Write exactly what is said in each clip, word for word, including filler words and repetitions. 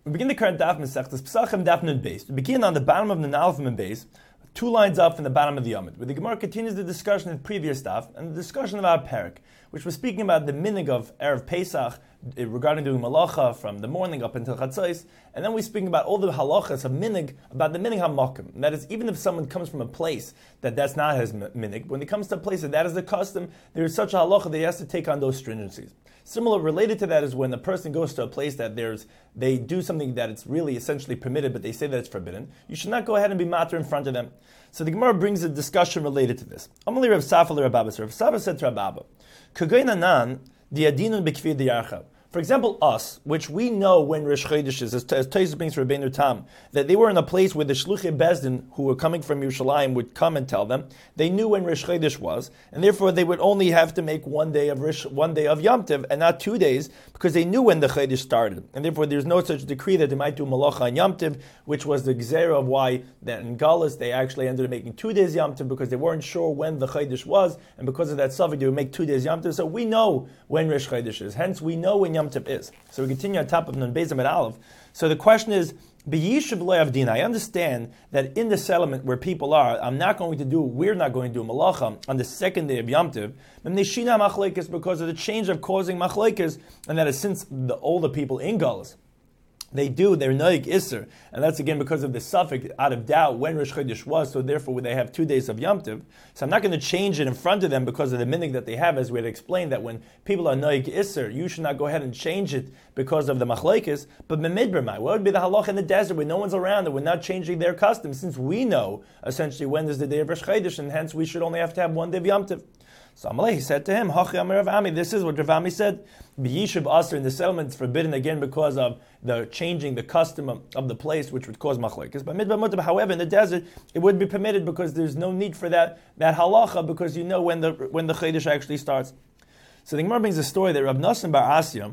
We begin the current daf Masechtas Pesachim daf Nun Beis. We begin on the bottom of the Aleph Nun Beis, two lines up from the bottom of the Yomid, where the Gemara continues the discussion in the previous daf and the discussion of our parak, which was speaking about the minig of Erev Pesach regarding doing malacha from the morning up until Chatzos, and then we're speaking about all the halachas of minig, about the minig hamakim. That is, even if someone comes from a place that that's not his minig, when he comes to a place that that is the custom, there is such a halacha that he has to take on those stringencies. Similar, related to that, is when a person goes to a place that there's they do something that it's really essentially permitted, but they say that it's forbidden. You should not go ahead and be matter in front of them. So the Gemara brings a discussion related to this. Amalei Rav Safar Rav Abba. Rav Safar said to Rav Abba, "Kagoyin anan diadinun b'kfir diyarcha." For example, us, which we know when Rosh Chodesh is, as Tosfos brings from Rabbeinu Tam, that they were in a place where the Shluchei Bezdin, who were coming from Yerushalayim, would come and tell them. They knew when Rosh Chodesh was, and therefore they would only have to make one day of Rish, one day of Yom Tov, and not two days, because they knew when the Chodesh started. And therefore there's no such decree that they might do Malacha on Yom Tov, which was the Gzera of why that in Galus they actually ended up making two days Yom Tov, because they weren't sure when the Chodesh was, and because of that suffix they would make two days Yom Tov. So we know when Rosh Chodesh is. Hence we know when Yom Tov is. So we continue on top of Nun Beis Amud Aleph. So the question is, B'yishuv lo yavdin. I understand that in the settlement where people are, I'm not going to do, we're not going to do malacha on the second day of Yom Tov, because of the change of causing machlekes, and that is since the older people in Galus, they do, they're noig iser, and that's again because of the suffix, out of doubt when Rosh Chodesh was, so therefore they have two days of Yom Tov. So I'm not going to change it in front of them because of the minig that they have, as we had explained, that when people are noig iser, you should not go ahead and change it because of the machlekes. But memidbermai, what would be the halach in the desert when no one's around and we're not changing their customs, since we know essentially when is the day of Rosh Chodesh, and hence we should only have to have one day of Yom Tov. So Amalei, he said to him, Hachi Amar Rav Ami, this is what Rav Ami said. B'yishuv aser, in the settlement is forbidden again because of the changing the custom of, of the place, which would cause machlekes. But midbar mutab, however, in the desert, it would be permitted because there's no need for that that halacha, because you know when the when the Chodesh actually starts. So the Gemara brings a story that Rav Nosson bar Asya,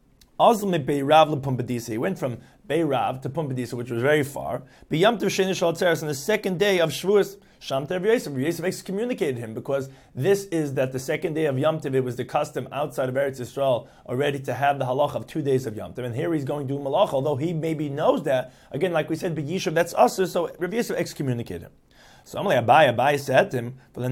Azl Beirav lePumbedisa, he went from Beirav to Pumbedisa, which was very far. B'yam Tov Sheni Shal Atzeres, on the second day of Shavuos, Sham Tev Yosef, Yosef excommunicated him, because this is that the second day of Yom Tov, it was the custom outside of Eretz Yisrael already to have the halach of two days of Yom Tov, and here he's going to do malach, although he maybe knows that. Again, like we said, B'yishuv, that's us, so Rav Yosef excommunicated him. So Amalei Abai, Abai said to him,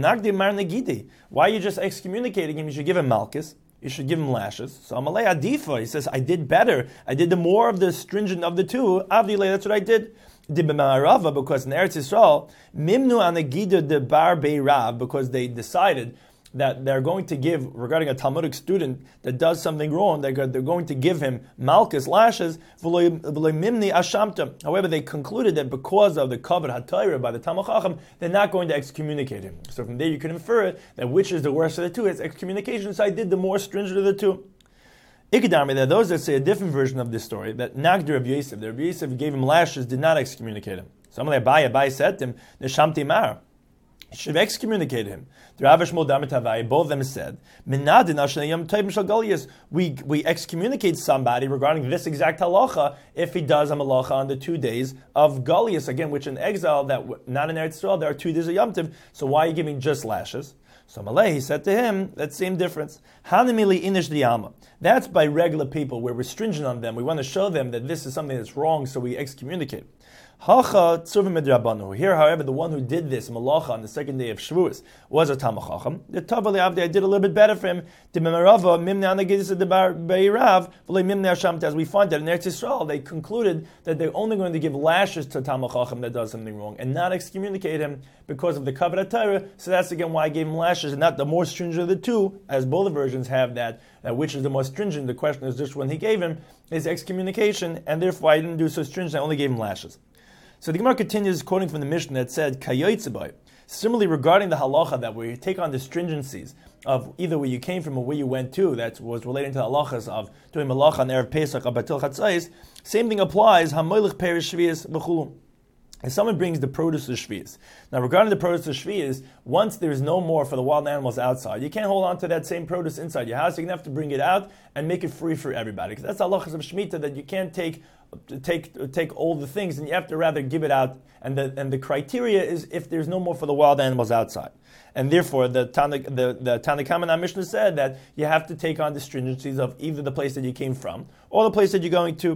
why are you just excommunicating him? You should give him malchus. You should give him lashes. So Amalei Adifa, he says, I did better. I did the more of the stringent of the two. Avdile, that's what I did. Dibbemarava, because in Eretz Yisrael, Mimnu Anagida de Bar Beirav, because they decided that they're going to give, regarding a Talmudic student that does something wrong, they're going to give him malchus, lashes, mimni ashamta. However, they concluded that because of the kavod hatayra by the Talmud Chacham, they're not going to excommunicate him. So from there you can infer that which is the worst of the two. It's excommunication, so I did the more stringent of the two. Ikedarmi, there are those that say a different version of this story, that Nagdir of Yosef, that Yosef gave him lashes, did not excommunicate him. So Amalei Abai, Abai said to him, Neshamti Mar, he should have excommunicated him. Both of them said, we, we excommunicate somebody regarding this exact halacha if he does a malacha on the two days of Galias, again, which in exile, that not in Eretz Yisrael, there are two days of Yom Tov, so why are you giving just lashes? So Malay, he said to him, that same difference. Hanimili inish diyama. That's by regular people. We're stringent on them. We want to show them that this is something that's wrong, so we excommunicate. Hacha tzuvim midrabanu. Here, however, the one who did this malacha on the second day of Shavuos was a Talmud Chacham. The Tavali Avdi, I did a little bit better for him. The Memarava mimne anagidis de bar beirav v'le mimne ashamt. As we find that in Eretz Yisrael, they concluded that they're only going to give lashes to Talmud Chacham that does something wrong, and not excommunicate him because of the kavod hatayra. So that's again why I gave him lashes, and not the more stringent of the two, as both the versions have that. That which is the more stringent? The question is just when he gave him is excommunication, and therefore I didn't do so stringent. I only gave him lashes. So the Gemara continues quoting from the Mishnah that said, Kayotzebay. Similarly, regarding the halacha that we take on the stringencies of either where you came from or where you went to, that was relating to the halachas of doing malacha on Erev Pesach, Abatil Chatzais, same thing applies, Hamolich Perish Shvias B'chulu. If someone brings the produce of Shvias. Now, regarding the produce of Shvias, once there's no more for the wild animals outside, you can't hold on to that same produce inside your house. You're going to have to bring it out and make it free for everybody. Because that's halachas of Shemitah, that you can't take take take all the things, and you have to rather give it out. And the and the criteria is if there's no more for the wild animals outside. And therefore, the Tana, the, the Tanakhama Mishnah said that you have to take on the stringencies of either the place that you came from or the place that you're going to.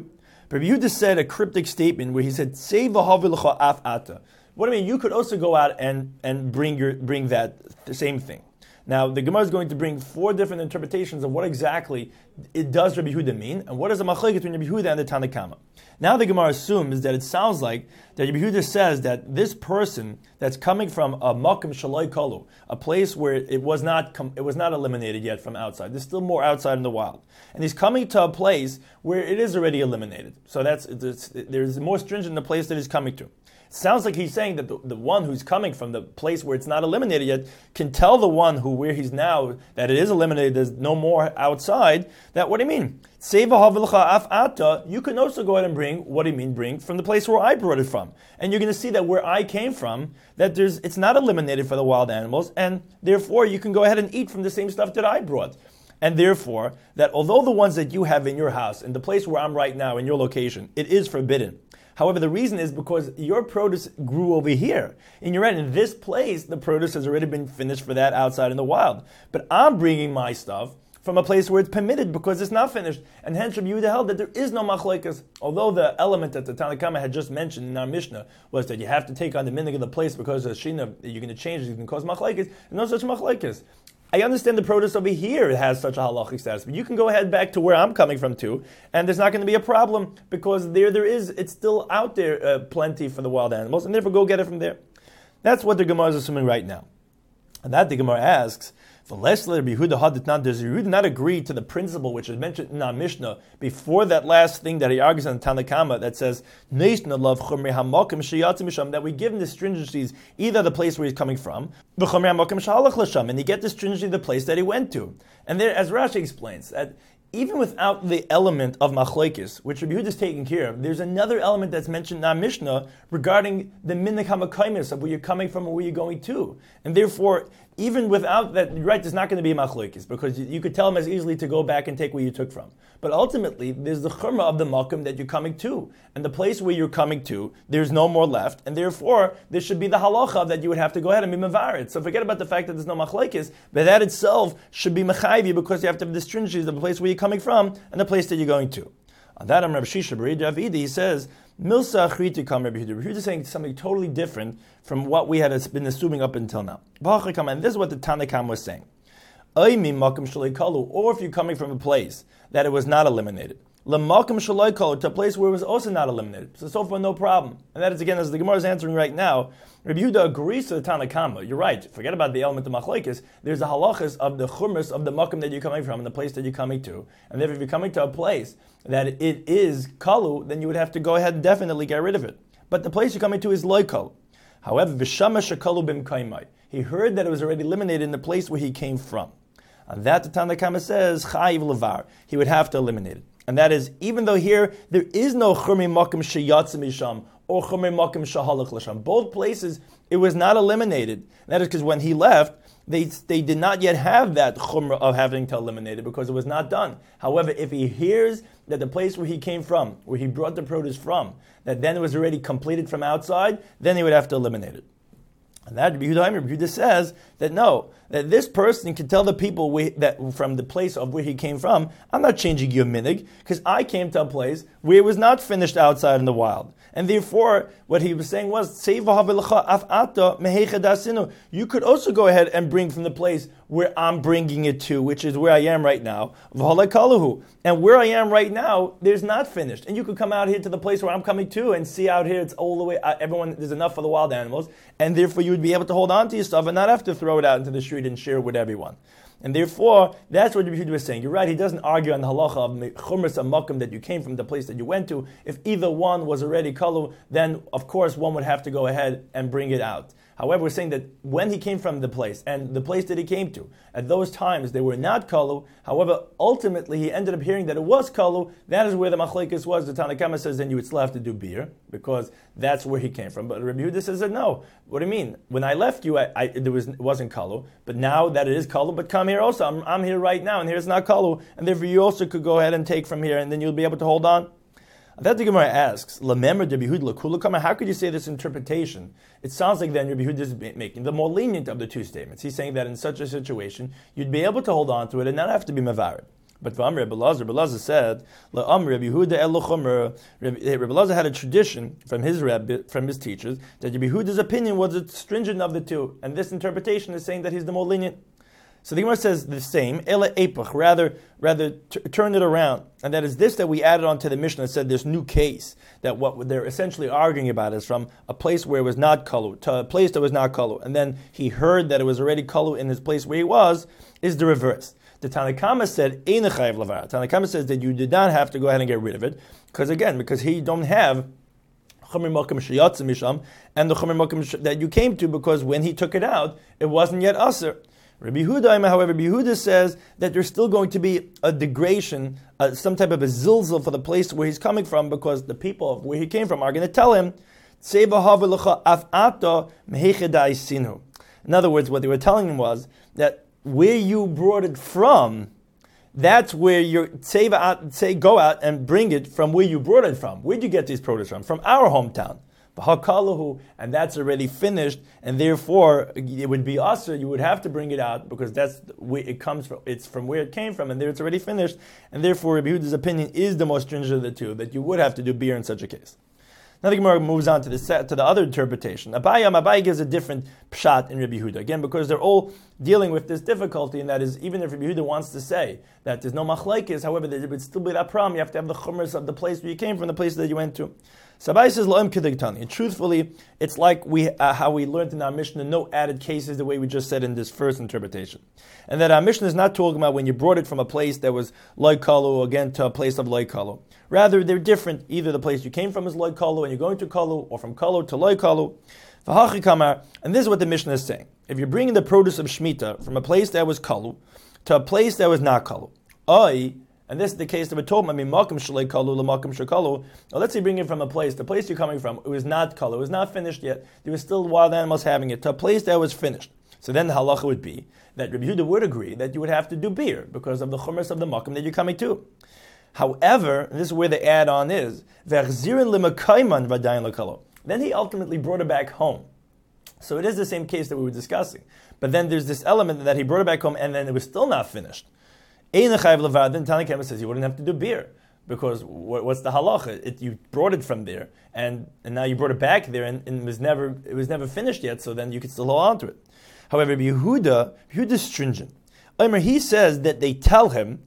Rabbi Yehuda said a cryptic statement where he said, "Sei v'havilecha af ata." What I mean, you could also go out and, and bring your bring that the same thing. Now, the Gemara is going to bring four different interpretations of what exactly it does Rabbi Yehuda mean, and what is the machlokes between Rabbi Yehuda and the Tanna Kama. Now the Gemara assumes that it sounds like that Rabbi Yehuda says that this person that's coming from a makom shaloi kalu, a place where it was not com- it was not eliminated yet from outside. There's still more outside in the wild, and he's coming to a place where it is already eliminated. So that's it's, there's more stringent in the place that he's coming to. Sounds like he's saying that the, the one who's coming from the place where it's not eliminated yet can tell the one who where he's now that it is eliminated, there's no more outside. That what do you mean? You can also go ahead and bring what do you mean bring from the place where I brought it from, and you're going to see that where I came from, that there's it's not eliminated for the wild animals, and therefore you can go ahead and eat from the same stuff that I brought. And therefore, that although the ones that you have in your house, in the place where I'm right now, in your location, it is forbidden. However, the reason is because your produce grew over here. And you're right, in this place, the produce has already been finished for that outside in the wild. But I'm bringing my stuff from a place where it's permitted because it's not finished. And hence, Rabbi Yehuda held that there is no machlokes. Although the element that the Tanna Kama had just mentioned in our Mishnah was that you have to take on the minhag of the place because the shina, you're going to change it, you can cause machlokes. No such machlokes. I understand the produce over here has such a halachic status, but you can go ahead back to where I'm coming from too, and there's not going to be a problem because there there is, it's still out there uh, plenty for the wild animals, and therefore go get it from there. That's what the Gemara is assuming right now. And that the Gemara asks, does Yehuda not agree to the principle which is mentioned in our Mishnah before that last thing that he argues on Tanna Kama that says that we give him the stringencies either the place where he's coming from, and you get the stringency the place that he went to. And there, as Rashi explains, that even without the element of machlokes, which Rabbi Yehuda is taking care of, there's another element that's mentioned in our Mishnah regarding the minhag hamakaimis of where you're coming from and where you're going to. And therefore, even without that, right, there's not going to be machlokes because you, you could tell him as easily to go back and take where you took from. But ultimately, there's the chumrah of the makom that you're coming to. And the place where you're coming to, there's no more left. And therefore, there should be the halacha that you would have to go ahead and be mevared. So forget about the fact that there's no machlokes, but that itself should be mechayvi because you have to have the stringencies of the place where you're coming from and the place that you're going to. On that, I'm Rav Shisha B'Rei Davidi, he says, Milsa Achriti Kam Rabbi Yehuda. Rabbi Yehuda is saying something totally different from what we had been assuming up until now. And this is what the Tanna Kama was saying. Or if you're coming from a place that it was not eliminated. To a place where it was also not eliminated. So, so far, no problem. And that is, again, as the Gemara is answering right now, Rabbi Yehuda agrees to the Tanna Kama. You're right. Forget about the element of machlokes. There's the halachas of the chumras of the makom that you're coming from and the place that you're coming to. And therefore, if you're coming to a place that it is kalu, then you would have to go ahead and definitely get rid of it. But the place you're coming to is loy kalu. However, v'shama shekalu bim kaimai. He heard that it was already eliminated in the place where he came from. And that the Tanna Kama says, chayiv levar. He would have to eliminate it. And that is, even though here there is no churmi makom sheyatz misham or churmi makom shahalach l'sham. Both places it was not eliminated. And that is because when he left, they they did not yet have that chumrah of having to eliminate it because it was not done. However, if he hears that the place where he came from, where he brought the produce from, that then it was already completed from outside, then he would have to eliminate it. And that Rabbi Yehuda, Rabbi Yehuda says that no, that this person can tell the people we, that from the place of where he came from, I'm not changing your minig, because I came to a place where it was not finished outside in the wild. And therefore, what he was saying was, you could also go ahead and bring from the place where I'm bringing it to, which is where I am right now. And where I am right now, there's not finished. And you could come out here to the place where I'm coming to and see out here, it's all the way, everyone, there's enough for the wild animals. And therefore, you would be able to hold on to your stuff and not have to throw it out into the street and share it with everyone. And therefore, that's what Rabbi Yehuda was saying. You're right, he doesn't argue on the halacha of chumras makom that you came from, the place that you went to. If either one was already kalu, then of course one would have to go ahead and bring it out. However, we're saying that when he came from the place, and the place that he came to, at those times they were not kalu. However, ultimately he ended up hearing that it was kalu. That is where the machlekes was. The Tanna Kama says then you would still have to do beer, because that's where he came from. But Rabbi Yehuda says that no. What do you mean? When I left you, I, I, there was, it wasn't kalu. But now that it is kalu, but come here also. I'm, I'm here right now, and here's not kalu. And therefore you also could go ahead and take from here, and then you'll be able to hold on. That the Gemara asks, how could you say this interpretation? It sounds like then Rabbi Yehuda is making the more lenient of the two statements. He's saying that in such a situation, you'd be able to hold on to it and not have to be mevared. But Rabbi Elazar, Rabbi Elazar said, Rabbi Yehuda el Chomer. Rabbi Elazar had a tradition from his Rebbe, from his teachers, that Rabbi Yehuda's opinion was the stringent of the two, and this interpretation is saying that he's the more lenient. So the Gemara says the same, Ela Epach, rather, rather t- turn it around. And that is this that we added on to the Mishnah that said this new case, that what they're essentially arguing about is from a place where it was not kalu to a place that was not kalu. And then he heard that it was already kalu in his place where he was, is the reverse. The Tanna Kama said, Ein chayav lavar. Tanna Kama says that you did not have to go ahead and get rid of it, because again, because he don't have Chomer Mokum Sheyatze Misham, and the Chomer Mokum that you came to, because when he took it out, it wasn't yet Aser. Rabbi Yehuda, however, Rabbi Yehuda says that there's still going to be a degradation, uh, some type of a zilzal for the place where he's coming from, because the people of where he came from are going to tell him, in other words, what they were telling him was that where you brought it from, that's where you're say go out and bring it from where you brought it from. Where'd you get these produce from? From our hometown. And that's already finished, and therefore it would be usher. You would have to bring it out because that's where it comes from. It's from where it came from, and there it's already finished. And therefore, Rabbi Yehuda's opinion is the most stringent of the two, that you would have to do beer in such a case. Now the Gemara moves on to the set, to the other interpretation. Abaye, Abaye gives a different pshat in Rabbi Yehuda. Again, because they're all dealing with this difficulty, and that is, even if Rabbi Yehuda wants to say that there's no machlekes, however, there would still be that problem. You have to have the chumras of the place where you came from, the place that you went to. So Abaye says, Lo'em kedigtani. And truthfully, it's like we uh, how we learned in our Mishnah, no added cases, the way we just said in this first interpretation. And that our Mishnah is not talking about when you brought it from a place that was loy kalu, again, to a place of loy kalu. Rather, they're different. Either the place you came from is loy kalu, and you're going to kalu, or from kalu to loy kalu. And this is what the Mishnah is saying. If you're bringing the produce of Shemitah from a place that was kalu to a place that was not kalu, I, and this is the case that we're talking about, I mean, makom shalei kalu lemakom shekalu. Now, let's say bring it from a place, the place you're coming from, it was not kalu, it was not finished yet. There was still wild animals having it, to a place that was finished. So then the halacha would be that Rabbi Yehuda would agree that you would have to do beer because of the chumras of the makom that you're coming to. However, and this is where the add-on is, v'achzirin l'makayman v'adayin l'kalu. Then he ultimately brought it back home. So it is the same case that we were discussing. But then there's this element that he brought it back home and then it was still not finished. Then Tanna Kama says you wouldn't have to do beer. Because what's the halacha? It, you brought it from there, and, and now you brought it back there, and, and it was never it was never finished yet, so then you could still hold on to it. However, Yehuda, Yehuda is stringent. He says that they tell him,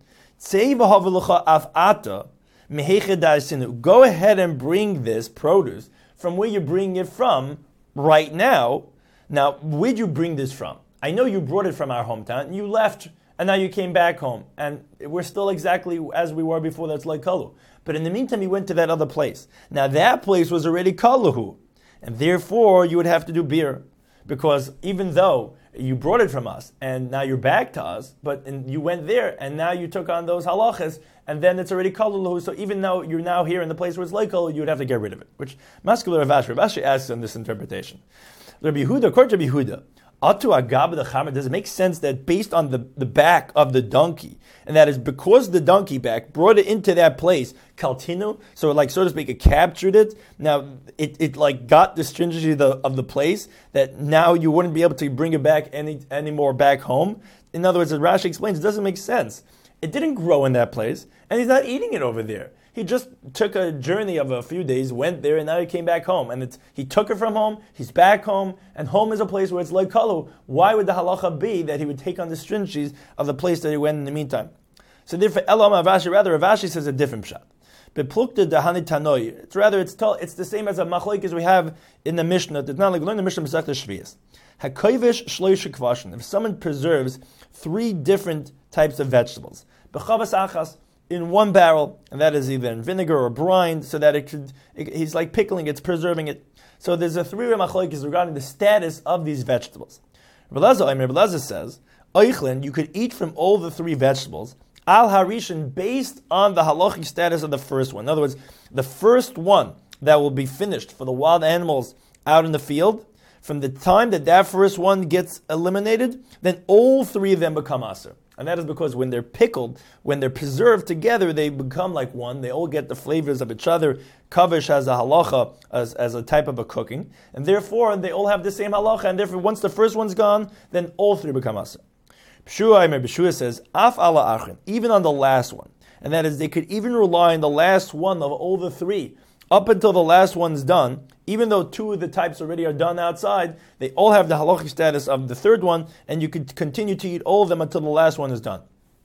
go ahead and bring this produce from where you're bringing it from right now. Now, where'd you bring this from? I know you brought it from our hometown, and you left, and now you came back home, and we're still exactly as we were before, that's like kalu. But in the meantime, you went to that other place. Now, that place was already kaluhu, and therefore, you would have to do beer, because even though you brought it from us, and now you're back to us, but and you went there, and now you took on those halachas, and then it's already kaluhu, so even though you're now here in the place where it's like kalu, you would have to get rid of it. Which, Maskul Rav Ashi, Rav Ashi asks on this interpretation. Rabbi Yehuda, according to Rabbi Yehuda, Atu agab the chamer, does it make sense that based on the, the back of the donkey, and that is because the donkey back brought it into that place, kaltinu, so like so to speak, it captured it. Now it, it like got the stringency of the, of the place that now you wouldn't be able to bring it back any anymore back home. In other words, as Rashi explains, it doesn't make sense. It didn't grow in that place, and he's not eating it over there. He just took a journey of a few days, went there, and now he came back home. And it's, he took it from home, he's back home, and home is a place where it's like kalu. Why would the halacha be that he would take on the stringencies of the place that he went in the meantime? So therefore, Elam Avashi, rather, Avashi says a different pshat. Beplukta dahani tanoi. It's rather, it's told, it's the same as a machlokes we have in the Mishnah. It's not like we learn the Mishnah Masechta Shvius. Hakovish shloisha kvashin. If someone preserves three different types of vegetables, bechavas achas, in one barrel, and that is either in vinegar or brine, so that it could, it, he's like pickling, it's preserving it. So there's a three machlokes regarding the status of these vegetables. Rabbi Elazar says, Eichlin, you could eat from all the three vegetables, al harishin, based on the halachic status of the first one. In other words, the first one that will be finished for the wild animals out in the field, from the time that that first one gets eliminated, then all three of them become aser. And that is because when they're pickled, when they're preserved together, they become like one. They all get the flavors of each other. Kavish has a halacha as, as a type of a cooking. And therefore, they all have the same halacha. And therefore, once the first one's gone, then all three become aser. B'shua says, Af ala achin, even on the last one. And that is, they could even rely on the last one of all the three. Up until the last one's done, even though two of the types already are done outside, they all have the halachic status of the third one, and you could continue to eat all of them until the last one is done.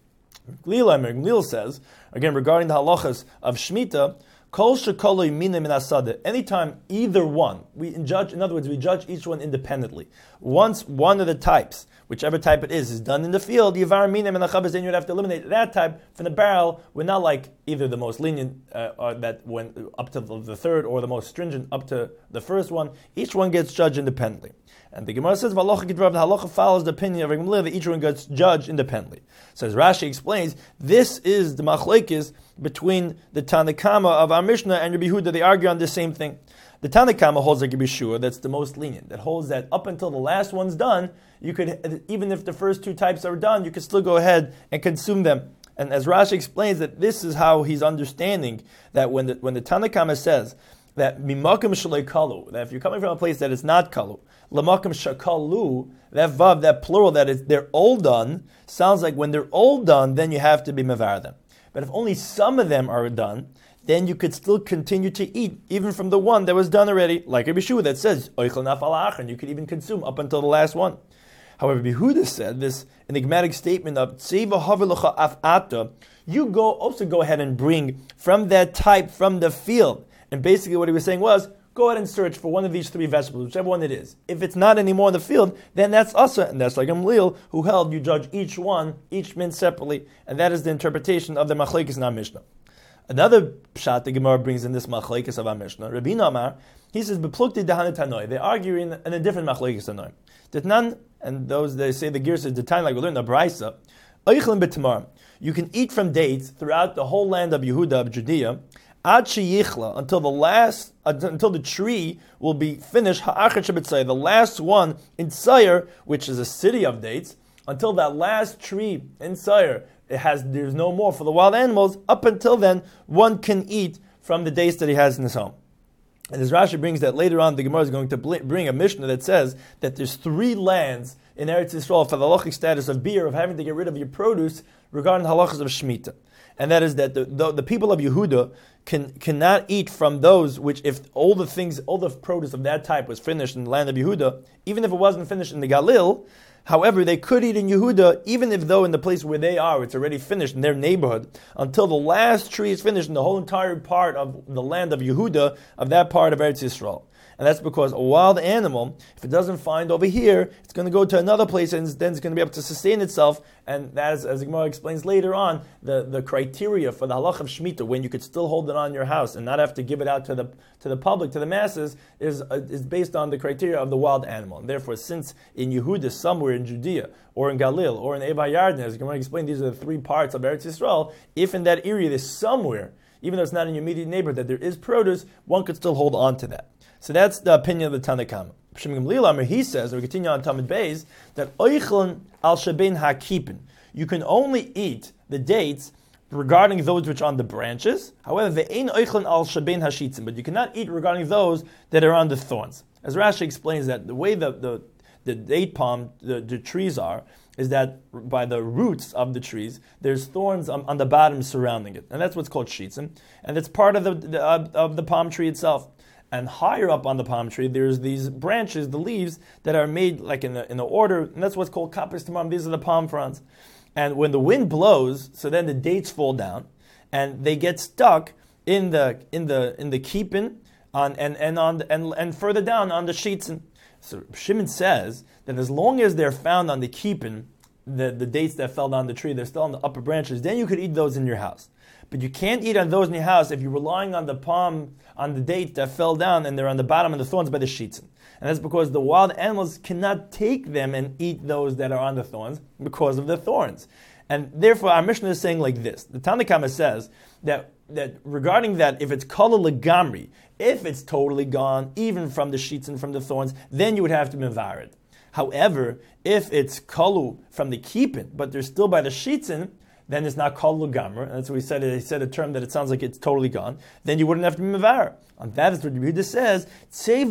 Glil says, again, regarding the halachas of Shemitah, Kol shekoloi mina min asada. Anytime either one, we judge. In other words, we judge each one independently. Once one of the types, whichever type it is, is done in the field, yivar mina min achabas, then you'd have to eliminate that type from the barrel. We're not like either the most lenient uh, or that went up to the third, or the most stringent up to the first one. Each one gets judged independently. And the Gemara says, "V'halacha gidrav." The halacha follows the opinion of Gamliel that each one gets judged independently. So as Rashi explains, this is the machlekes between the Tanakama of our Mishnah and Rabbi Yehuda. They argue on the same thing. The Tanakama holds like Rabbi Shua, that's the most lenient. That holds that up until the last one's done, you could, even if the first two types are done, you could still go ahead and consume them. And as Rashi explains, that this is how he's understanding that when the when the Tanakama says that mimakim shalei kalu, that if you're coming from a place that is not kalu, lamakim shakalu, that vav, that plural, that is they're all done, sounds like when they're all done, then you have to be mevar them. But if only some of them are done, then you could still continue to eat, even from the one that was done already, like Rabbi Shua that says, oichel nafal achin, you could even consume up until the last one. However, Yehuda said this enigmatic statement of tzeva havilucha afata, you go also go ahead and bring from that type, from the field. And basically what he was saying was, go ahead and search for one of these three vegetables, whichever one it is. If it's not anymore in the field, then that's asa, and that's like Gamliel, who held you judge each one, each mint separately, and that is the interpretation of the machlekes in our Mishnah. Another pshat the Gemara brings in this machlekes of our Mishnah, Rabbi Namar, he says, beplukti dahana tanoi. They're arguing in a different machlekes tanoi. Ditnan, and those they say the gear says the time like we learned the Braisa, oichlin betamar. You can eat from dates throughout the whole land of Yehuda, of Judea, ad sheyichla, until the last, uh, until the tree will be finished. Ha'achet shebetzayir, the last one in Sayir, which is a city of dates, until that last tree in Sayir, it has there's no more for the wild animals. Up until then, one can eat from the dates that he has in his home. And as Rashi brings that later on, the Gemara is going to bring a Mishnah that says that there's three lands in Eretz Yisrael for the halachic status of beer, of having to get rid of your produce regarding the halachas of Shemitah. And that is that the, the, the people of Yehuda can cannot eat from those which, if all the things, all the produce of that type was finished in the land of Yehuda, even if it wasn't finished in the Galil, however, they could eat in Yehuda, even if though in the place where they are, it's already finished in their neighborhood, until the last tree is finished in the whole entire part of the land of Yehuda, of that part of Eretz Yisrael. And that's because a wild animal, if it doesn't find over here, it's going to go to another place and then it's going to be able to sustain itself. And that is, as Gemara explains later on, the, the criteria for the halach of Shemitah, when you could still hold it on your house and not have to give it out to the to the public, to the masses, is uh, is based on the criteria of the wild animal. And therefore, since in Yehuda, somewhere in Judea, or in Galil, or in Eva Yarden, as Gemara explained, these are the three parts of Eretz Yisrael, if in that area there's somewhere, even though it's not in your immediate neighborhood, that there is produce, one could still hold on to that. So that's the opinion of the Tanakama. Shimon Gamliel, he says, or we continue on Talmud Beis, that oichlon al sheben hakipin. You can only eat the dates regarding those which are on the branches. However, ve'ein oichlon al sheben hashitzim. But you cannot eat regarding those that are on the thorns. As Rashi explains that the way the the, the date palm, the, the trees are, is that by the roots of the trees, there's thorns on, on the bottom surrounding it. And that's what's called shitzim. And it's part of the, the uh, of the palm tree itself. And higher up on the palm tree, there's these branches, the leaves, that are made like in the in the order, and that's what's called kapis tamam. These are the palm fronds. And when the wind blows, so then the dates fall down, and they get stuck in the in the in the keepin on and and on the, and and further down on the shitzim. So Shimon says that as long as they're found on the keepin, the the dates that fell down the tree, they're still on the upper branches. Then you could eat those in your house. But you can't eat on those in your house if you're relying on the palm, on the date that fell down and they're on the bottom of the thorns by the shitzim. And that's because the wild animals cannot take them and eat those that are on the thorns because of the thorns. And therefore our Mishnah is saying like this. The Tanakama says that, that regarding that, if it's kala legamri, if it's totally gone, even from the shitzim, from the thorns, then you would have to mevar it. However, if it's kalu from the keepin, but they're still by the shitzim, then it's not called lugamra, and that's what he said. He said a term that it sounds like it's totally gone. Then you wouldn't have to be mevar. And that is what Yehuda says.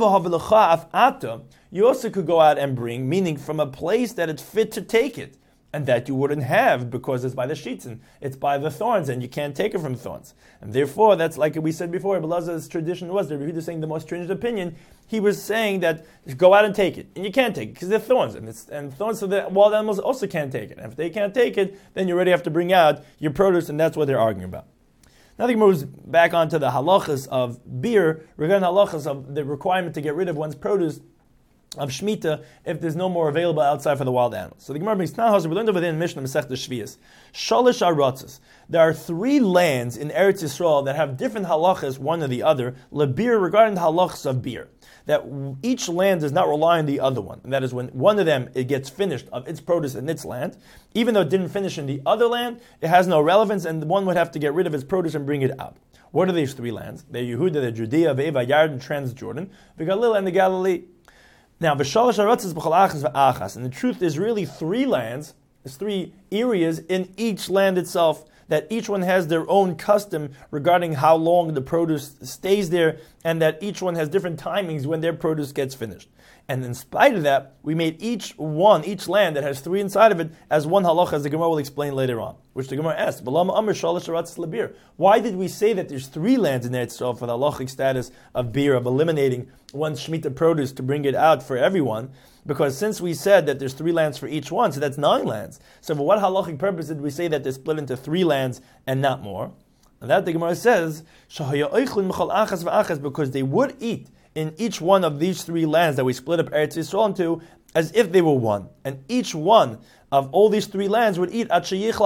You also could go out and bring, meaning from a place that it's fit to take it. and that you wouldn't have because it's by the sheetzin, it's by the thorns, and you can't take it from thorns. And therefore, that's like we said before, Rebbe Elazar's tradition was, the Rebbe saying the most stringent opinion, he was saying that go out and take it, and you can't take it because they're thorns, and, it's, and thorns, so the wild animals also can't take it. And if they can't take it, then you already have to bring out your produce, and that's what they're arguing about. Now the Gemara moves back onto the halachas of beer, regarding halachas of the requirement to get rid of one's produce of Shemitah if there's no more available outside for the wild animals. So the Gemara brings Nahas, we learned over there in Mishnah Masechta Shvius. Shalish Aratzos. There are three lands in Eretz Yisrael that have different halachas, one or the other, lebir, regarding the halachas of beer. That each land does not rely on the other one. And that is when one of them it gets finished of its produce in its land, even though it didn't finish in the other land, it has no relevance, and one would have to get rid of its produce and bring it out. What are these three lands? They're Yehuda, the Judea, Veva, Yarden, Transjordan, the Galil, and the Galilee. Now, v'shalosh haratzos b'chol achas v'achas, and the truth is really three lands, there's three areas in each land itself, that each one has their own custom regarding how long the produce stays there, and that each one has different timings when their produce gets finished. And in spite of that, we made each one, each land that has three inside of it, as one halacha, as the Gemara will explain later on. Which the Gemara asks, why did we say that there's three lands in Eretz Yisrael for the halachic status of beer, of eliminating one Shemitah produce to bring it out for everyone? Because since we said that there's three lands for each one, so that's nine lands. So for what halachic purpose did we say that they're split into three lands and not more? And that the Gemara says, because they would eat in each one of these three lands that we split up Eretz Yisrael into as if they were one. And each one of all these three lands would eat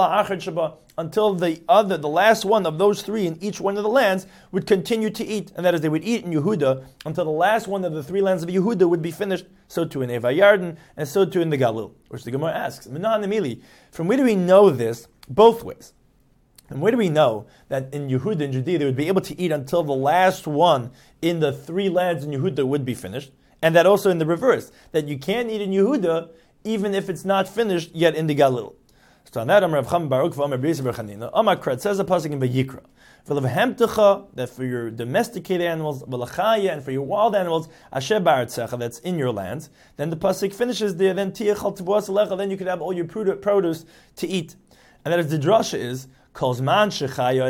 until the other, the last one of those three in each one of the lands would continue to eat. And that is, they would eat in Yehuda until the last one of the three lands of Yehuda would be finished. So too in Eva Yarden, and so too in the Galil. Which the Gemara asks, from where do we know this both ways? And where do we know that in Yehuda and Judea they would be able to eat until the last one in the three lands in Yehuda would be finished? And that also in the reverse, that you can't eat in Yehuda even if it's not finished yet in the Galil. So on that, Amar Rav Chama Baruch v'Amar B'Yisrael bar Chanina, Amar Krat says a pasuk in Vayikra, v'levhemtecha, that for your domesticated animals, v'lachaya, and for your wild animals, asher ba'artzecha, that's in your lands. Then the pasuk finishes there. Then tiachal tvuas alecha, then you could have all your produce to eat. And that is the drasha is, as long as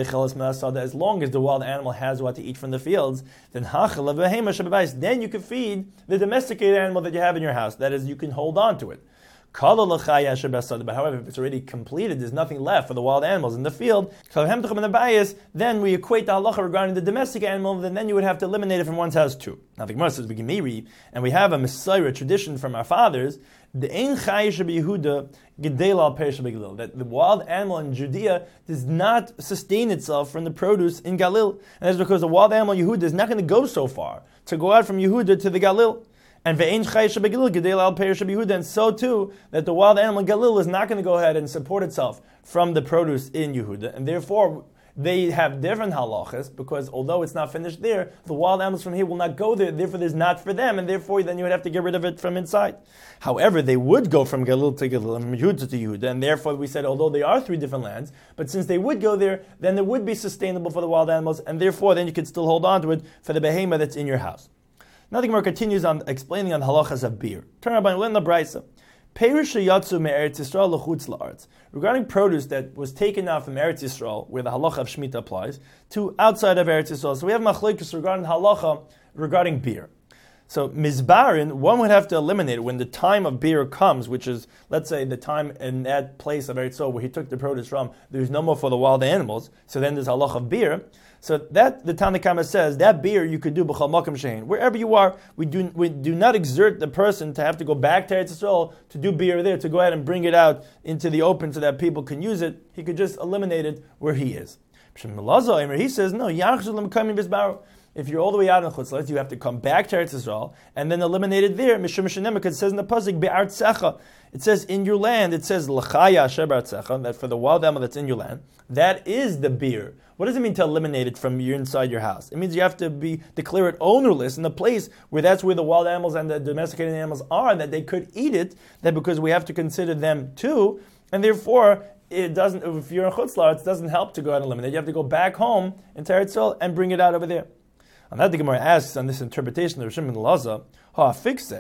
the wild animal has what to eat from the fields, then then you can feed the domesticated animal that you have in your house. That is, you can hold on to it. But however, if it's already completed, there's nothing left for the wild animals in the field, then we equate the halacha regarding the domestic animal, and then you would have to eliminate it from one's house too. Now the Gemara says, and we have a Messiah tradition from our fathers, that the wild animal in Judea does not sustain itself from the produce in Galil. And that's because the wild animal in Yehuda is not going to go so far to go out from Yehuda to the Galil. And and so too, that the wild animal in Galil is not going to go ahead and support itself from the produce in Yehuda. And therefore, they have different halachas, because although it's not finished there, the wild animals from here will not go there, therefore there's not for them, and therefore then you would have to get rid of it from inside. However, they would go from Galil to Galil, and from Yehuda to Yehuda, and therefore we said, although they are three different lands, but since they would go there, then it would be sustainable for the wild animals, and therefore then you could still hold on to it for the behemoth that's in your house. Now the Gemara continues on explaining on the halachas of beer. Turn about and learn the brisa. Regarding produce that was taken out from Eretz Yisrael, where the halacha of Shemitah applies, to outside of Eretz Yisrael. So we have machlokes regarding halacha regarding beer. So mizbarin, one would have to eliminate it when the time of beer comes, which is, let's say, the time in that place of Eretz Yisrael where he took the produce from, there's no more for the wild animals, so then there's halacha of beer. So that, the Tanna Kama says, that beer you could do b'chal makom shein. Wherever you are, we do we do not exert the person to have to go back to Eretz Yisrael to do beer there, to go ahead and bring it out into the open so that people can use it. He could just eliminate it where he is. He says, no, if you're all the way out in Chutz La'aretz, you have to come back to Eretz Yisrael and then eliminate it there. It says in the pasuk, be'artzecha. It says in your land, it says l'chaya asher b'artzecha, that for the wild animal that's in your land, that is the beer. What does it mean to eliminate it from your inside your house? It means you have to be declare it ownerless in the place where that's where the wild animals and the domesticated animals are, that they could eat it, that because we have to consider them too, and therefore it doesn't. If you're in Chutz La'aretz, it doesn't help to go out and eliminate it. You have to go back home into Eretz Yisrael and bring it out over there. On that, the Gemara asks on this interpretation of Shimon Elazar, ha fixed.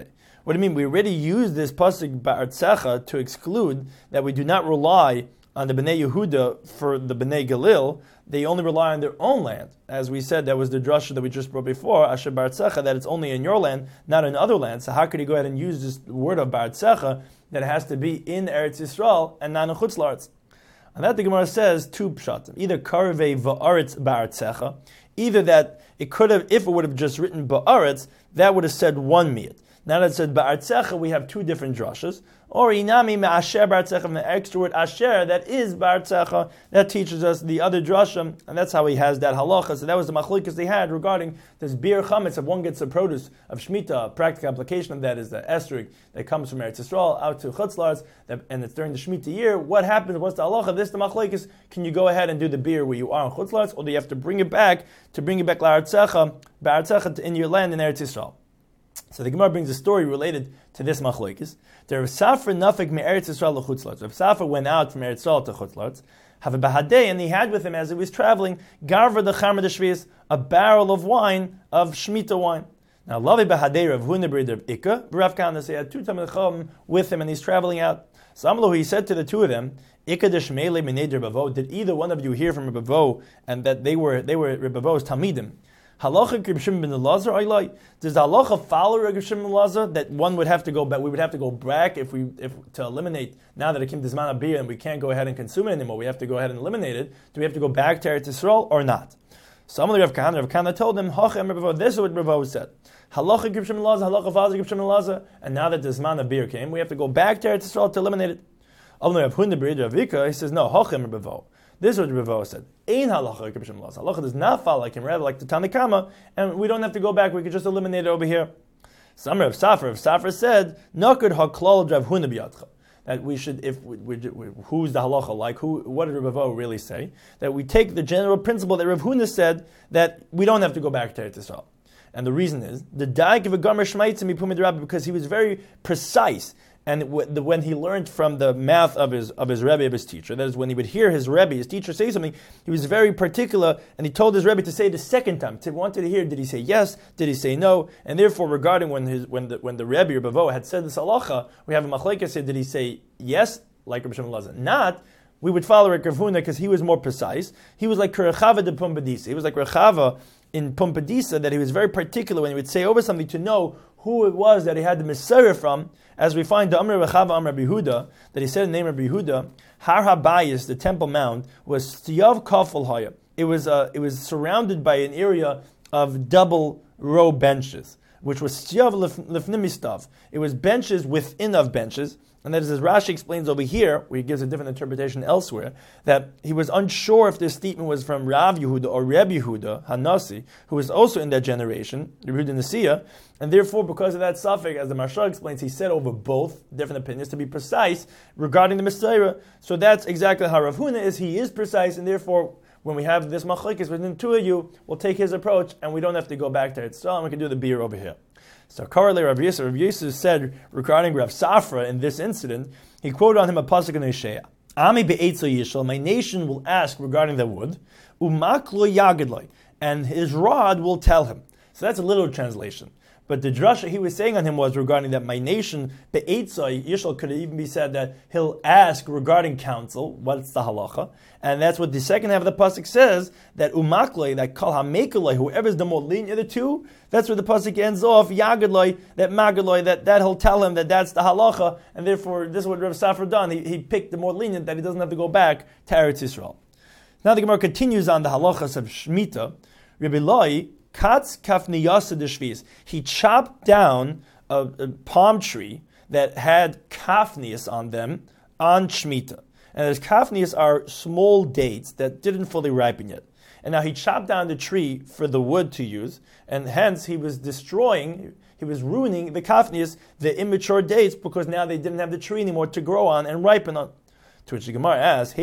What do you mean? We already used this pasuk ba'artzecha to exclude that we do not rely on the Bnei Yehuda for the Bnei Galil. They only rely on their own land. As we said, that was the drasha that we just brought before, Asher ba'artzecha, that it's only in your land, not in other lands. So how could he go ahead and use this word of ba'artzecha that it has to be in Eretz Yisrael and not in Chutz La'aretz? And that the Gemara says two pshatim. Either karvei va'aretz ba'artzecha, either that it could have, if it would have just written ba'aretz, that would have said one miyat. Now that it said ba'artzecha, we have two different drashas. Or inami me'asher ba'artzecha, from the extra word asher, that is ba'artzecha, that teaches us the other drasha, and that's how he has that halacha. So that was the machlikas they had regarding this beer chametz. If one gets the produce of Shemitah, a practical application of that is the esrog that comes from Eretz Yisrael out to Chutz La'aretz, and it's during the Shemitah year. What happens? What's the halacha? This the machlikas. Can you go ahead and do the beer where you are in Chutz La'aretz, or do you have to bring it back to bring it back la'artzecha, ba'artzecha in your land in Eretz Yisrael? So the Gemara brings a story related to this machlokes. There was Safra Nafik me Eretz Yisrael l'Chutz La'aretz. Rav Safra went out from Eretz Yisrael to Chutz La'aretz. Have a bahadei, and he had with him as he was traveling garva the charma de shvius, a barrel of wine of Shemitah wine. Now lavi bahadei Rav Huna b'rid Rav Ika b'Rav Kahana. So he had two Talmidei Chacham with him, and he's traveling out. So Amlo, he said to the two of them, Ika deshmeile minei Reb Avo. Did either one of you hear from Reb Avo, and that they were they were Reb Avo's talmidim? Halacha Reb Shimon ben Elazar Oilai. Does the halacha follow Reb Shimon ben Elazar that one would have to go back? We would have to go back if we if to eliminate now that it came to Zman Abiyah and we can't go ahead and consume it anymore. We have to go ahead and eliminate it. Do we have to go back to Eretz Yisrael or not? Some of the Rav Kahana, Rav Kahana told him, Hachem Reb Avo. This is what Reb Avo said. Halacha Reb Shimon ben Elazar, halacha follows Reb Shimon ben Elazar, and now that the Zman Abiyah came, we have to go back to Eretz Yisrael to eliminate it. Rav Huna b'rid Rav Ika, he says no. Hachem Reb Avo. This is what Reb Avo said. Ein halacha like Reb Shimon ben Elazar. Halacha does not follow like him, rather like the Tanakama, and we don't have to go back. We could just eliminate it over here. Some Rav Safra, Rav Safra said, "Naked haklal Rav Huna b'yadcha." That we should, if we, we, we, who's the halacha like? Who? What did Reb Avo really say? That we take the general principle that Rav Huna said that we don't have to go back to Eretz Yisrael. And the reason is the daik of a gomer shmaitzim mipumid rabbi, because he was very precise. And when he learned from the mouth of his of his Rebbe, of his teacher, that is, when he would hear his Rebbe, his teacher, say something, he was very particular, and he told his Rebbe to say it the second time. He wanted to hear, did he say yes? Did he say no? And therefore, regarding when his when the when the Rebbe or Bavo had said this halacha, we have a machlekes said, did he say yes, like Reb Shimon ben Elazar? Not. We would follow Rav Huna because he was more precise. He was like Rechava de Pumbedisa. He was like Rechava in Pumbedisa, that he was very particular when he would say over something to know who it was that he had the Messiah from, as we find the Amr Rechava Amr Yehuda, that he said in the name of Yehuda, Har HaBayis, the Temple Mount, was Stiyav Kafel Haya. It was uh, it was surrounded by an area of double row benches, which was Stiyav Lefnimistav. It was benches within of benches. And that is, as Rashi explains over here, where he gives a different interpretation elsewhere, that he was unsure if this statement was from Rav Yehuda or Reb Yehuda Hanasi, who was also in that generation, Yehuda Nasiya, and therefore, because of that suffix, as the Maharsha explains, he said over both different opinions to be precise regarding the Messiah. So that's exactly how Rav Huna is. He is precise, and therefore, when we have this machlokes within two of you, we'll take his approach, and we don't have to go back to Eretz Yisrael, and we can do the beer over here. So, currently, Rav Yisrael, Rav Yisrael said regarding Rav Safra in this incident, he quoted on him a pasuk in Yeshaya. Ami be'etzo yishal, my nation will ask regarding the wood, umaklo yagidloi, and his rod will tell him. So that's a literal translation. But the drasha he was saying on him was regarding that my nation, be'etzai, Yishal could even be said that he'll ask regarding counsel, what's the halacha? And that's what the second half of the pasuk says, that umakloi, that kal hamekaloi, whoever's the more lenient of the two, that's where the pasuk ends off, yagadloi, that magadloi, that, that he'll tell him that that's the halacha, and therefore this is what Rav Safra done, he, he picked the more lenient, that he doesn't have to go back to Eretz Yisrael. Now the Gemara continues on the halachas of Shemitah. Rabbi Loi, Katz kafniyasa de shvius. He chopped down a, a palm tree that had kafnias on them on Shemitah. And those kafnias are small dates that didn't fully ripen yet. And now he chopped down the tree for the wood to use, and hence he was destroying, he was ruining the kafnias, the immature dates, because now they didn't have the tree anymore to grow on and ripen on. To which the Gemara asks,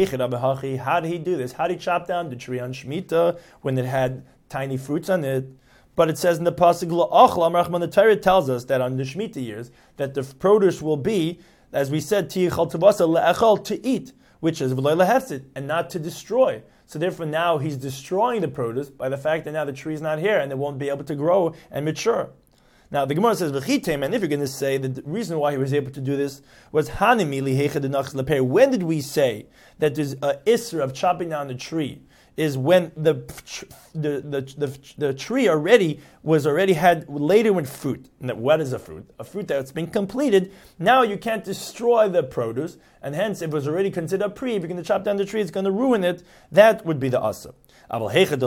how did he do this? How did he chop down the tree on Shemitah when it had tiny fruits on it? But it says in the pasuk, the Torah tells us that on the Shemitah years, that the produce will be, as we said, to eat, which is and not to destroy. So therefore now he's destroying the produce by the fact that now the tree is not here and it won't be able to grow and mature. Now the Gemara says v'chitem, and if you're going to say that the reason why he was able to do this was hanimi lihechad denachas leperi. When did we say that there's a isser of chopping down the tree? Is when the the, the the the tree already was already had laden with fruit. And what is a fruit? A fruit that's been completed. Now you can't destroy the produce, and hence if it was already considered a pre, if you're going to chop down the tree, it's going to ruin it. That would be the asa. But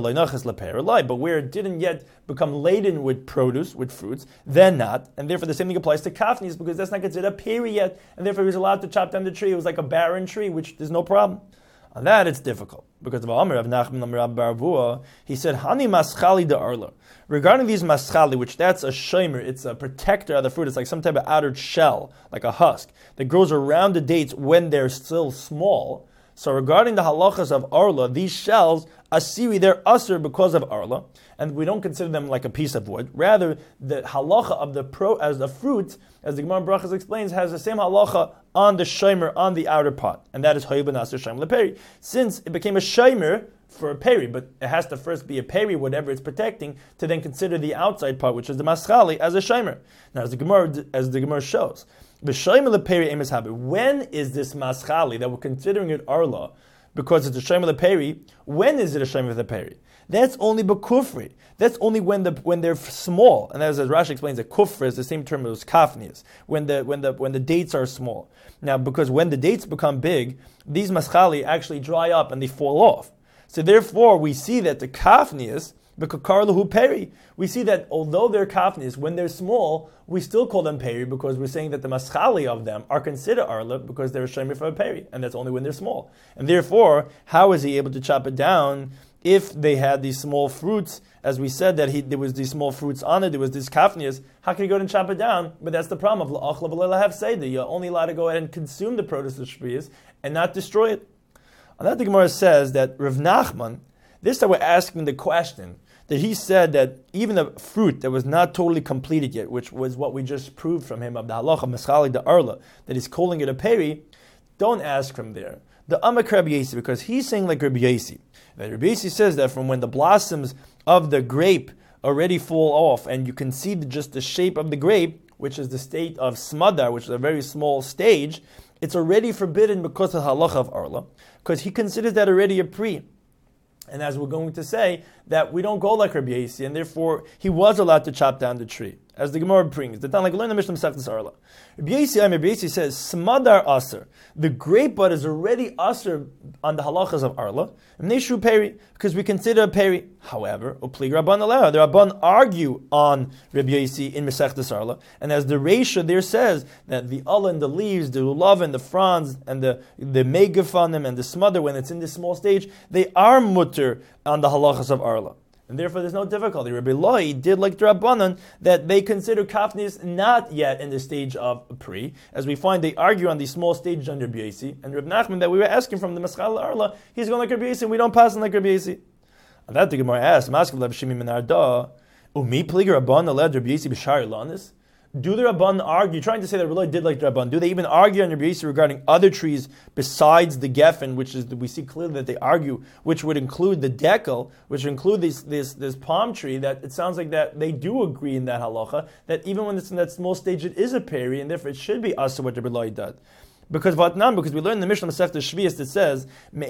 where it didn't yet become laden with produce, with fruits, then not. And therefore the same thing applies to kafnis, because that's not considered a peri yet, and therefore he was allowed to chop down the tree. It was like a barren tree, which there's no problem. On that it's difficult. Because of Amr of Nachman Rab Barvua, he said, Hani maschali de arla. Regarding these maschali, which that's a shomer, it's a protector of the fruit, it's like some type of outer shell, like a husk, that grows around the dates when they're still small. So regarding the halachas of arla, these shells, asiri, they're usher because of arla, and we don't consider them like a piece of wood. Rather, the halacha of the pro as the fruit, as the Gemara Brachas explains, has the same halacha on the shomer, on the outer part, and that is hoyben aser shem leperi. Since it became a shomer for a peri, but it has to first be a peri, whatever it's protecting, to then consider the outside part, which is the maschali, as a shomer. Now, as the Gemara, as the Gemara shows, the shomer leperi emes habe. When is this maschali that we're considering it arla? Because it's a shomer leperi. When is it a shomer leperi? That's only bekufri. That's only when the when they're small. And as, as Rashi explains, a kufr is the same term as kafnias. When the when the when the dates are small. Now, because when the dates become big, these maschali actually dry up and they fall off. So therefore, we see that the kafnias, the kakarlahu peri, we see that although they're kafnias, when they're small, we still call them peri because we're saying that the maschali of them are considered arla because they're a shomer for a peri, and that's only when they're small. And therefore, how is he able to chop it down? If they had these small fruits, as we said that he, there was these small fruits on it, there was these kafnias, how can you go and chop it down? But that's the problem of la'achla v'leila have seder. You're only allowed to go ahead and consume the produce of shpriyas and not destroy it. And that the Gemara says that Rav Nachman, this time we're asking the question, that he said that even the fruit that was not totally completed yet, which was what we just proved from him of the halacha meschali the arla, that he's calling it a peri, don't ask from there. The Amak Rabbi Yasi, because he's saying like Rabbi Yasi. That Rabbi Yasi says that from when the blossoms of the grape already fall off, and you can see the, just the shape of the grape, which is the state of smadar, which is a very small stage, it's already forbidden because of halacha of arla, because he considers that already a pre. And as we're going to say, that we don't go like Rabbi Yasi, and therefore he was allowed to chop down the tree. As the Gemara brings, the Tan like learn the Mishnah Masechtas Arla. Rabbi Yasi, Rabbi Yasi says, Smadar aser, the grape bud is already aser on the halachas of Arla, Neshu peri, because we consider a peri. However, Upli Rabban Aleh, the Rabban argue on Rabbi Yasi in Masechtas Arla, and as the Reisha there says that the Allah and the leaves, the lulav and the fronds, and the the megafanim and the smother, when it's in this small stage, they are mutter on the halachas of Arla. And therefore there's no difficulty. Rabbi Loi did like the Rabbanan, that they consider kafnis not yet in the stage of pre, as we find they argue on these small stages under Rabbi Yasi. And Rabbi Nachman that we were asking from the Maschal Arla, he's going like Rabbi Yasi, and we don't pass him like Rabbi Yasi. And that the Gemara asked, Maskav Lev Shimi Min Arda, Umi Plig Rabban Aled Rabbi Yasi B'Shar Lanis? Do the Rabban argue, trying to say that Rabbi did like the Rabban, do they even argue on Rabbi Yasi regarding other trees besides the geffen, which is, we see clearly that they argue, which would include the dekel, which would include this, this, this palm tree, that it sounds like that they do agree in that halacha, that even when it's in that small stage, it is a peri, and therefore it should be asa what Rabbi Loi did. Because Vatnam, because we learn in the Mishnah Masechta Shvius that says,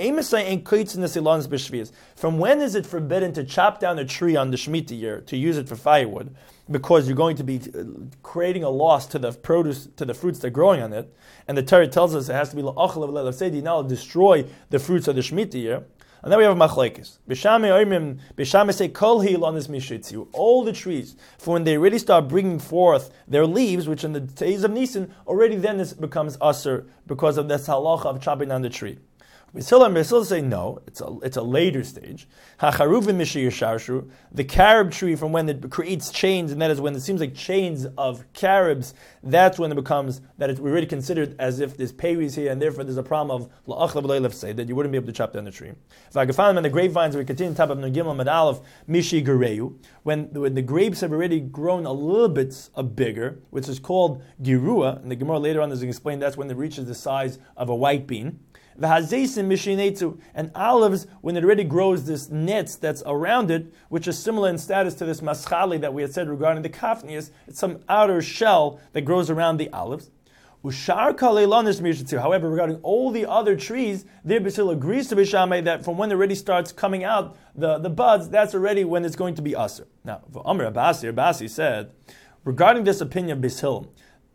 from when is it forbidden to chop down a tree on the Shemitah year to use it for firewood? Because you're going to be creating a loss to the produce, to the fruits that are growing on it. And the Torah tells us it has to be la'achal v'le'lav sedi, now destroy the fruits of the Shemitah year. And then we have machlekes. B'shame say kol hilanis mishitziu. All the trees, for when they already start bringing forth their leaves, which in the days of Nisan, already then this becomes usher because of this halacha of chopping down the tree. B'sil and B'sil say no, it's a it's a later stage. Hacharuvin mishiyasharshu, the carob tree from when it creates chains, and that is when it seems like chains of carobs. That's when it becomes that it's already considered as if there's peris here, and therefore there's a problem of la'achla b'leilef say that you wouldn't be able to chop down the tree. If I could find them in the grapevines, we continue top of Nugimel Med Aleph Mishi Gereu, when when the grapes have already grown a little bit uh, bigger, which is called girua, and the Gemara later on is explained that's when it reaches the size of a white bean. v'hazeisim mishinetzu, and olives, when it already grows this nitz that's around it, which is similar in status to this maschali that we had said regarding the kafnias. It's some outer shell that grows around the olives. Ushar kaleilanis mishinetzu. However, regarding all the other trees, there Basil agrees to Bishamay that from when it already starts coming out the, the buds, that's already when it's going to be aser. Now, Amr Abasi, Abasi said, regarding this opinion of Bishil,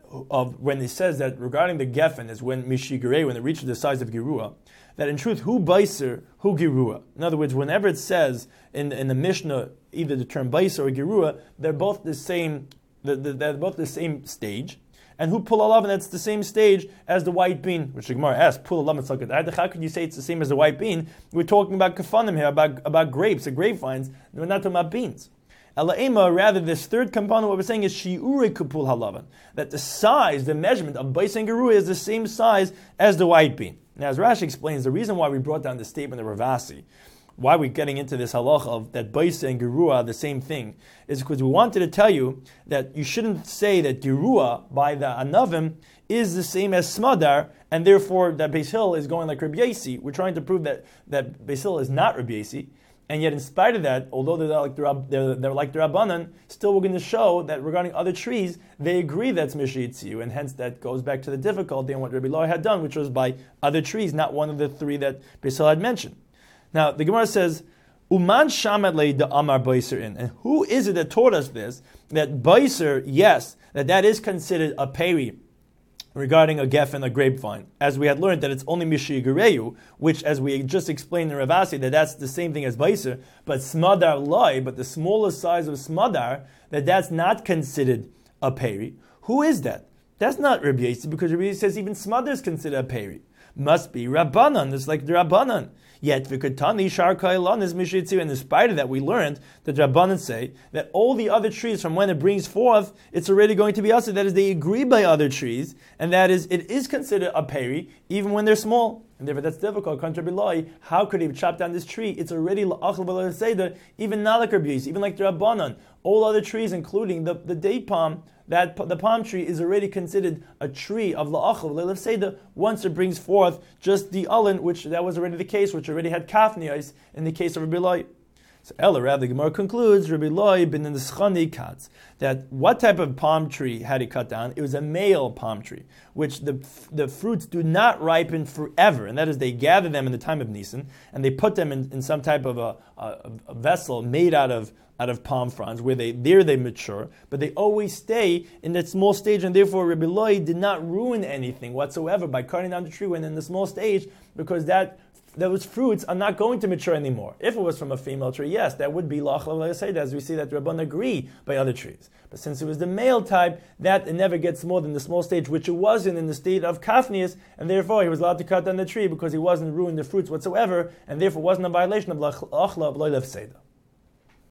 of when he says that regarding the geffen is when mishigirei, when it reaches the size of girua, that in truth, who beiser, who girua. In other words, whenever it says in, in the Mishnah, either the term beiser or girua, they're both the same, they're both the same stage. And who pull alav, and that's the same stage as the white bean, which the Gemara asks, pull alav mitzlakat. How could you say it's the same as the white bean? We're talking about kafanim here, about, about grapes, the grapevines. We're not talking about beans. Ela'ema, rather, this third component, what we're saying is shi'ure kupul halavan, that the size, the measurement of bais and gerua is the same size as the white bean. Now, as Rashi explains, the reason why we brought down the statement of Ravasi, why we're getting into this halacha of that bais and gerua are the same thing, is because we wanted to tell you that you shouldn't say that gerua by the anavim is the same as smadar, and therefore that Beis Hillel is going like Rabbi Yasi. We're trying to prove that, that Beis Hillel is not Rabbi Yasi. And yet, in spite of that, although they're like the, they're, they're like the Rabbanan, still we're going to show that regarding other trees, they agree that's Mishitziu, and hence that goes back to the difficulty and what Rabbi Loi had done, which was by other trees, not one of the three that Beis Hillel had mentioned. Now, the Gemara says, Uman shamat le de amar baiser in. And who is it that taught us this? That baiser, yes, that that is considered a peri, regarding a geffen, a grapevine, as we had learned that it's only mishigareyu, which, as we just explained in Ravasi, that that's the same thing as baiser, but smadar loy, but the smallest size of smadar, that that's not considered a peri. Who is that? That's not Rabbi Yossi, because Rabbi Yossi says even smadar is considered a peri. Must be Rabbanan. It's like the Rabbanan. Yet v'katani shar kailan is mishitzu, and in spite of that, we learned that Rabbanan say that all the other trees, from when it brings forth, it's already going to be asur. That is, they agree by other trees, and that is, it is considered a peri even when they're small. And therefore, that's difficult. Contra Bilai, how could he chop down this tree? It's already la'achal v'lo seder, even not like Rabbi Yossi, even like the Rabbanan. All other trees, including the, the date palm, that the palm tree is already considered a tree of la'achal v'lo seder once it brings forth just the ulin, which that was already the case, which already had kafnios in the case of Rabbi Loi. So Ella, rather, the Gemara concludes, Rabbi Loi bin in the schani cuts, that what type of palm tree had he cut down? It was a male palm tree, which the the fruits do not ripen forever, and that is they gather them in the time of Nisan, and they put them in, in some type of a, a, a vessel made out of out of palm fronds, where they there they mature, but they always stay in that small stage, and therefore Rabbi Loi did not ruin anything whatsoever by cutting down the tree when in the small stage, because that those fruits are not going to mature anymore. If it was from a female tree, yes, that would be la'achal v'lo seder, as we see that Rabban agree by other trees. But since it was the male type, that it never gets more than the small stage, which it wasn't in the state of kafnias, and therefore he was allowed to cut down the tree because he wasn't ruining the fruits whatsoever, and therefore wasn't a violation of la'achal v'lo seder.